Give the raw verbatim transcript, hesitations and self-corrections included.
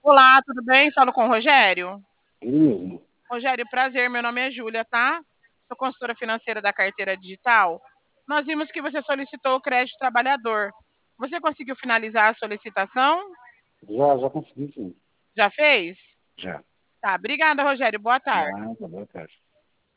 Olá, tudo bem? Falo com o Rogério. Ele mesmo. Rogério, prazer, meu nome é Júlia, tá? Sou consultora financeira da Carteira Digital. Nós vimos que você solicitou o crédito trabalhador. Você conseguiu finalizar a solicitação? Já, já consegui sim. Já fez? Já. Tá, obrigada, Rogério. Boa tarde. Ah, tá boa tarde.